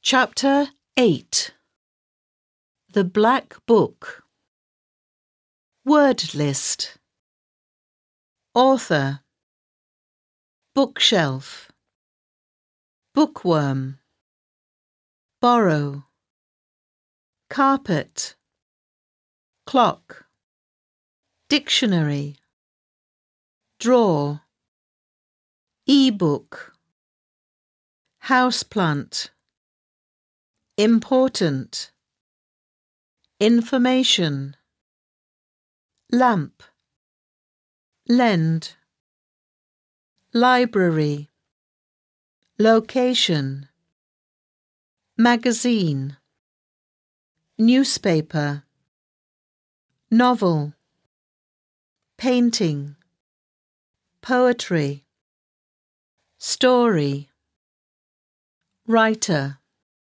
Chapter 8. The Black Book. Word list. Author. Bookshelf. Bookworm. Borrow. Carpet. Clock. Dictionary. Drawer. E-book. Houseplant. Important. Information. Lamp. Lend. Library. Location. Magazine. Newspaper. Novel. Painting. Poetry. Story. Writer.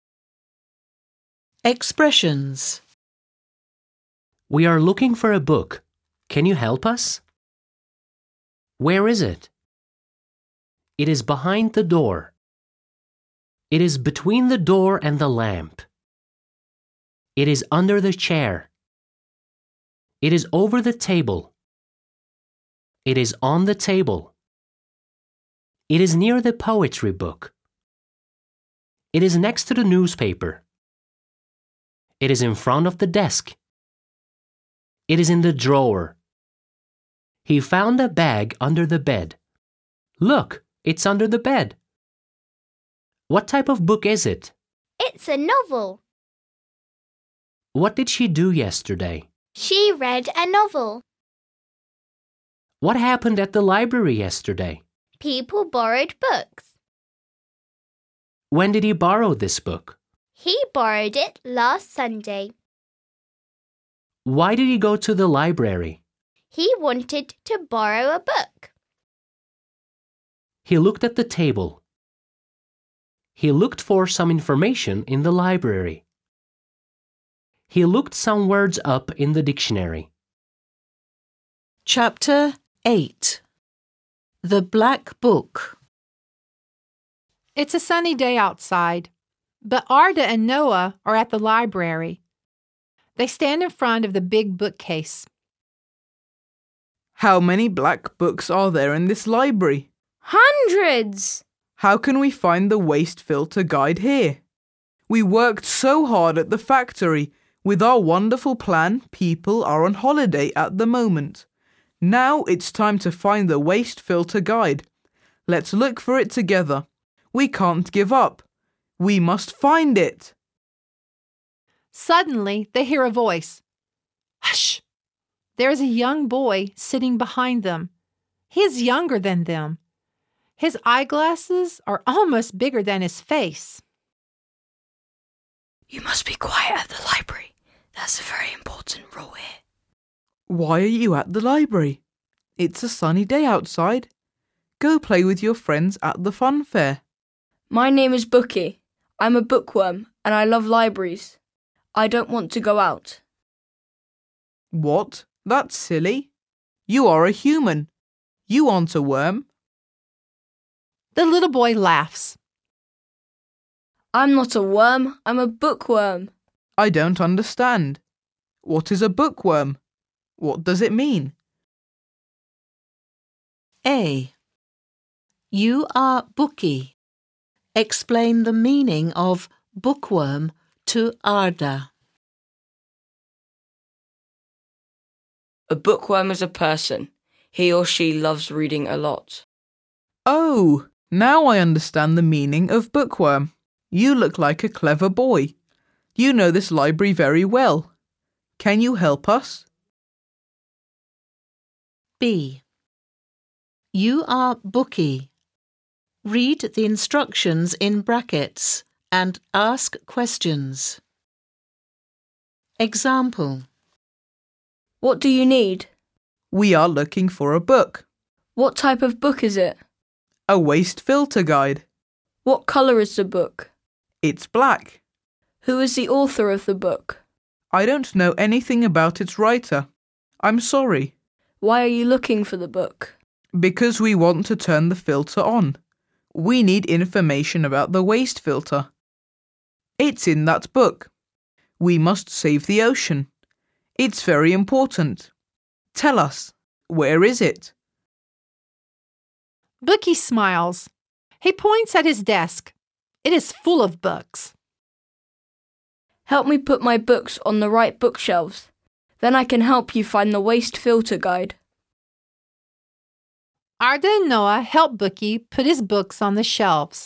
Expressions. We are looking for a book. Can you help us? Where is it? It is behind the door. It is between the door and the lamp. It is under the chair. It is over the table. It is on the table. It is near the poetry book. It is next to the newspaper. It is in front of the desk. It is in the drawer. He found a bag under the bed. Look, it's under the bed. What type of book is it? It's a novel. What did she do yesterday? She read a novel. What happened at the library yesterday? People borrowed books. When did he borrow this book? He borrowed it last Sunday. Why did he go to the library? He wanted to borrow a book. He looked at the table. He looked for some information in the library. He looked some words up in the dictionary. Chapter 8. The Black Book. It's a sunny day outside, but Arda and Noah are at the library. They stand in front of the big bookcase. How many black books are there in this library? Hundreds! How can we find the waste filter guide here? We worked so hard at the factory. With our wonderful plan, people are on holiday at the moment. Now it's time to find the waste filter guide. Let's look for it together. We can't give up. We must find it. Suddenly, they hear a voice. Hush! There's a young boy sitting behind them. He is younger than them. His eyeglasses are almost bigger than his face. You must be quiet at the library. That's a very important rule here. Why are you at the library? It's a sunny day outside. Go play with your friends at the fun fair. My name is Bookie. I'm a bookworm and I love libraries. I don't want to go out. What? That's silly. You are a human. You aren't a worm. The little boy laughs. I'm not a worm, I'm a bookworm. I don't understand. What is a bookworm? What does it mean? A. You are Bookie. Explain the meaning of bookworm to Arda. A bookworm is a person. He or she loves reading a lot. Oh, now I understand the meaning of bookworm. You look like a clever boy. You know this library very well. Can you help us? B. You are Bookie. Read the instructions in brackets and ask questions. Example. What do you need? We are looking for a book. What type of book is it? A waste filter guide. What colour is the book? It's black. Who is the author of the book? I don't know anything about its writer. I'm sorry. Why are you looking for the book? Because we want to turn the filter on. We need information about the waste filter. It's in that book. We must save the ocean. It's very important. Tell us, where is it? Bookie smiles. He points at his desk. It is full of books. Help me put my books on the right bookshelves. Then I can help you find the waste filter guide. Arda and Noah help Bookie put his books on the shelves.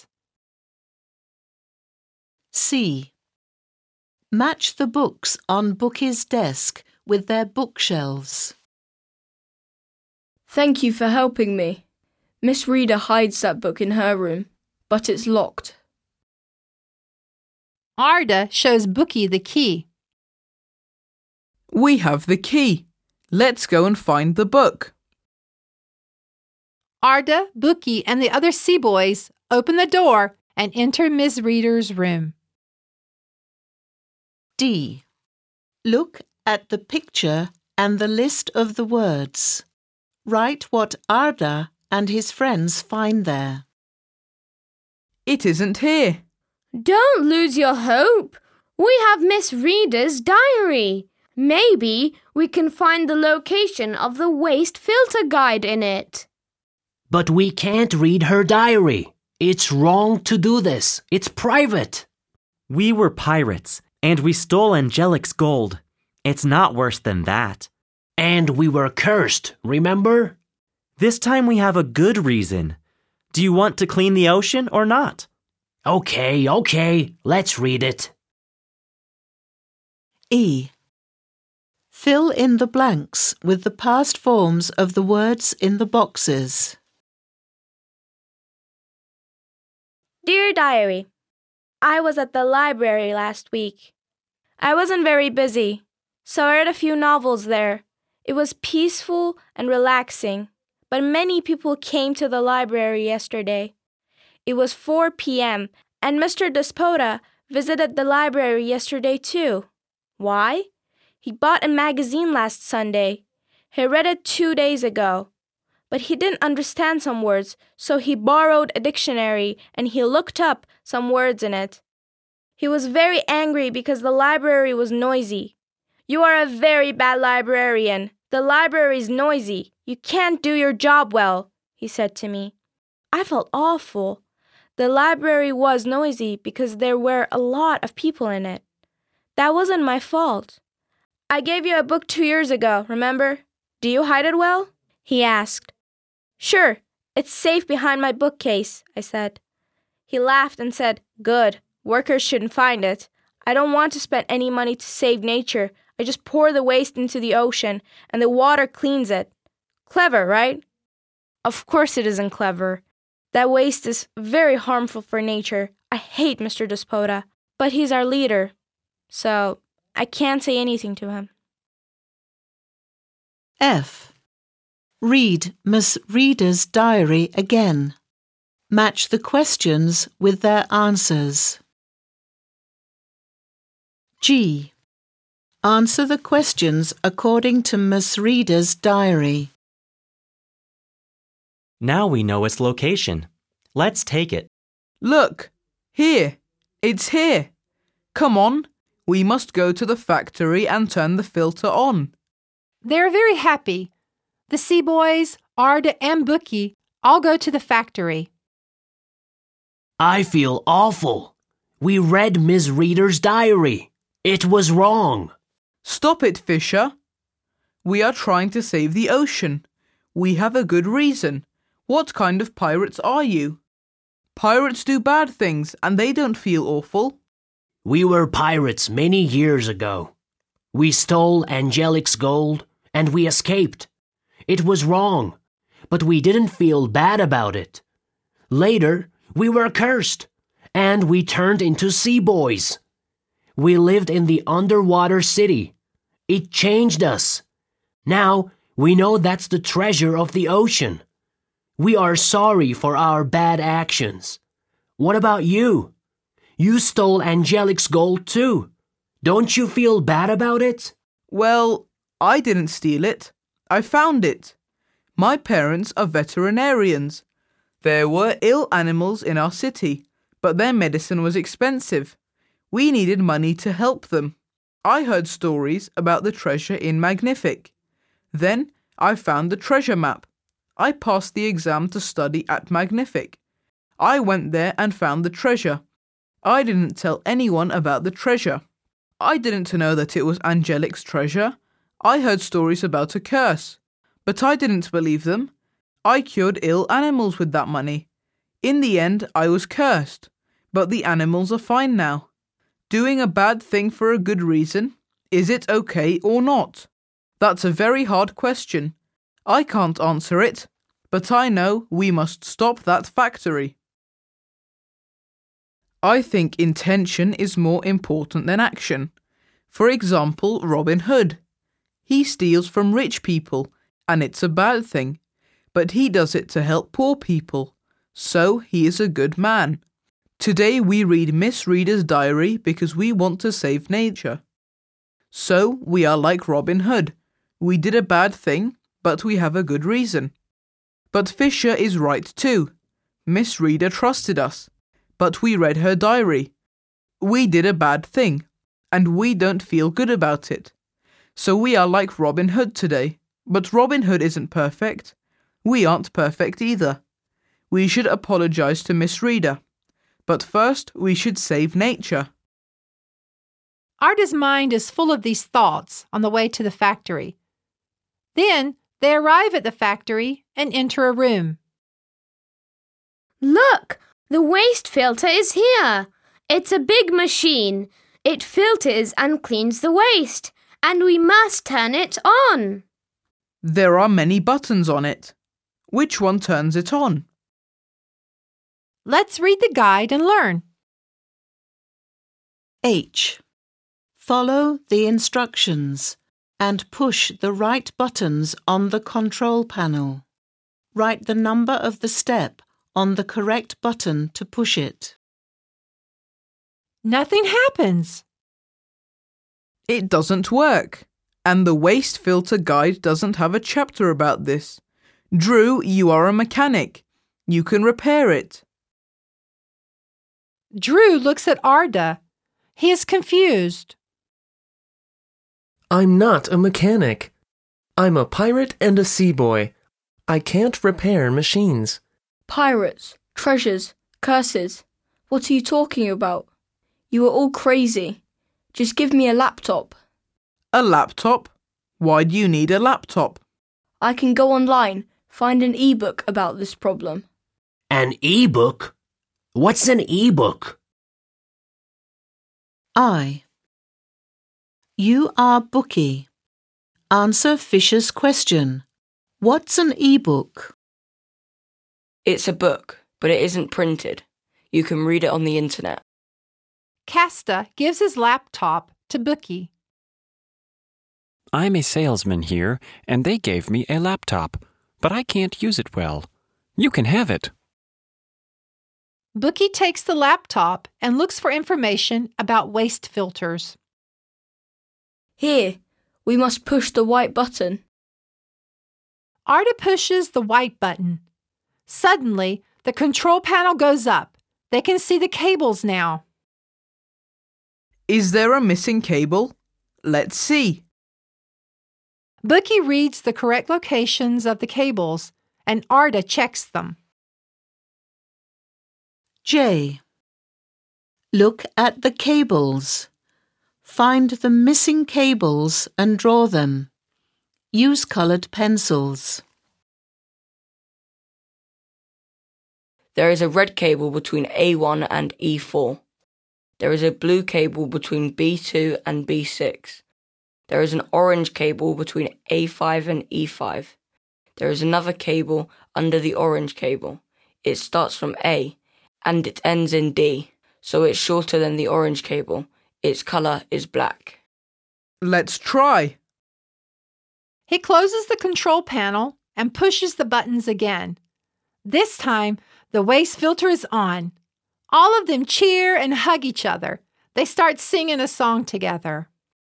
C. Match the books on Bookie's desk with their bookshelves. Thank you for helping me. Miss Reader hides that book in her room, but it's locked. Arda shows Bookie the key. We have the key. Let's go and find the book. Arda, Bookie, and the other sea boys open the door and enter Miss Reader's room. D. Look at the picture and the list of the words. Write what Arda and his friends find there. It isn't here. Don't lose your hope. We have Miss Reader's diary. Maybe we can find the location of the waste filter guide in it. But we can't read her diary. It's wrong to do this. It's private. We were pirates, and we stole Angelic's gold. It's not worse than that. And we were cursed, remember? This time we have a good reason. Do you want to clean the ocean or not? Okay, let's read it. E. Fill in the blanks with the past forms of the words in the boxes. Dear Diary, I was at the library last week. I wasn't very busy, so I read a few novels there. It was peaceful and relaxing, but many people came to the library yesterday. It was 4 p.m., and Mr. Despota visited the library yesterday too. Why? He bought a magazine last Sunday. He read it 2 days ago. But he didn't understand some words, so he borrowed a dictionary and he looked up some words in it. He was very angry because the library was noisy. You are a very bad librarian. The library is noisy. You can't do your job well, he said to me. I felt awful. The library was noisy because there were a lot of people in it. That wasn't my fault. I gave you a book 2 years ago, remember? Do you hide it well? He asked. Sure, it's safe behind my bookcase, I said. He laughed and said, Good, workers shouldn't find it. I don't want to spend any money to save nature. I just pour the waste into the ocean and the water cleans it. Clever, right? Of course it isn't clever. That waste is very harmful for nature. I hate Mr. Despota, but he's our leader, so I can't say anything to him. F. Read Miss Reader's diary again. Match the questions with their answers. G. Answer the questions according to Miss Reader's diary. Now we know its location. Let's take it. Look, here. It's here. Come on. We must go to the factory and turn the filter on. They're very happy. The sea boys, Arda, and Bookie all go to the factory. I feel awful. We read Miss Reader's diary. It was wrong. Stop it, Fisher. We are trying to save the ocean. We have a good reason. What kind of pirates are you? Pirates do bad things and they don't feel awful. We were pirates many years ago. We stole Angelic's gold and we escaped. It was wrong, but we didn't feel bad about it. Later, we were cursed, and we turned into sea boys. We lived in the underwater city. It changed us. Now, we know that's the treasure of the ocean. We are sorry for our bad actions. What about you? You stole Angelic's gold too. Don't you feel bad about it? Well, I didn't steal it. I found it. My parents are veterinarians. There were ill animals in our city, but their medicine was expensive. We needed money to help them. I heard stories about the treasure in Magnific. Then I found the treasure map. I passed the exam to study at Magnific. I went there and found the treasure. I didn't tell anyone about the treasure. I didn't know that it was Angelic's treasure. I heard stories about a curse, but I didn't believe them. I cured ill animals with that money. In the end, I was cursed, but the animals are fine now. Doing a bad thing for a good reason, is it okay or not? That's a very hard question. I can't answer it, but I know we must stop that factory. I think intention is more important than action. For example, Robin Hood. He steals from rich people, and it's a bad thing, but he does it to help poor people, so he is a good man. Today we read Miss Reader's diary because we want to save nature. So we are like Robin Hood. We did a bad thing, but we have a good reason. But Fisher is right too. Miss Reader trusted us, but we read her diary. We did a bad thing, and we don't feel good about it. So we are like Robin Hood today, but Robin Hood isn't perfect. We aren't perfect either. We should apologize to Miss Reader. But first, we should save nature. Arda's mind is full of these thoughts on the way to the factory. Then they arrive at the factory and enter a room. Look! The waste filter is here. It's a big machine. It filters and cleans the waste, and we must turn it on. There are many buttons on it. Which one turns it on? Let's read the guide and learn. H. Follow the instructions and push the right buttons on the control panel. Write the number of the step on the correct button to push it. Nothing happens. It doesn't work, and the waste filter guide doesn't have a chapter about this. Drew, you are a mechanic. You can repair it. Drew looks at Arda. He is confused. I'm not a mechanic. I'm a pirate and a sea boy. I can't repair machines. Pirates, treasures, curses. What are you talking about? You are all crazy. Just give me a laptop. A laptop? Why do you need a laptop? I can go online, find an e-book about this problem. An e-book? What's an e-book? I. You are Bookie. Answer Fisher's question. What's an e-book? It's a book, but it isn't printed. You can read it on the internet. Casta gives his laptop to Bookie. I'm a salesman here, and they gave me a laptop, but I can't use it well. You can have it. Bookie takes the laptop and looks for information about waste filters. Here, we must push the white button. Arda pushes the white button. Suddenly, the control panel goes up. They can see the cables now. Is there a missing cable? Let's see. Bookie reads the correct locations of the cables, and Arda checks them. J. Look at the cables. Find the missing cables and draw them. Use coloured pencils. There is a red cable between A1 and E4. There is a blue cable between B2 and B6. There is an orange cable between A5 and E5. There is another cable under the orange cable. It starts from A and it ends in D, so it's shorter than the orange cable. Its colour is black. Let's try. He closes the control panel and pushes the buttons again. This time, the waste filter is on. All of them cheer and hug each other. They start singing a song together.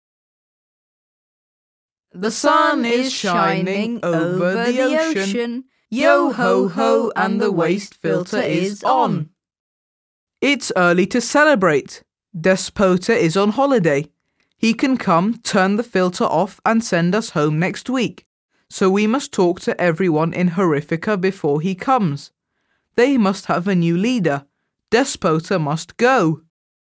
The sun is shining over the ocean. Yo ho ho, and the waste filter is on. It's early to celebrate. Despota is on holiday. He can come, turn the filter off and send us home next week. So we must talk to everyone in Horrifica before he comes. They must have a new leader. Despota must go.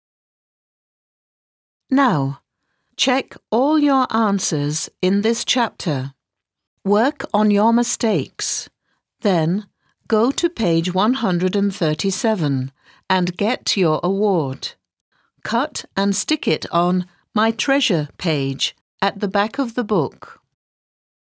Now, check all your answers in this chapter. Work on your mistakes. Then, go to page 137 and get your award. Cut and stick it on My Treasure page at the back of the book.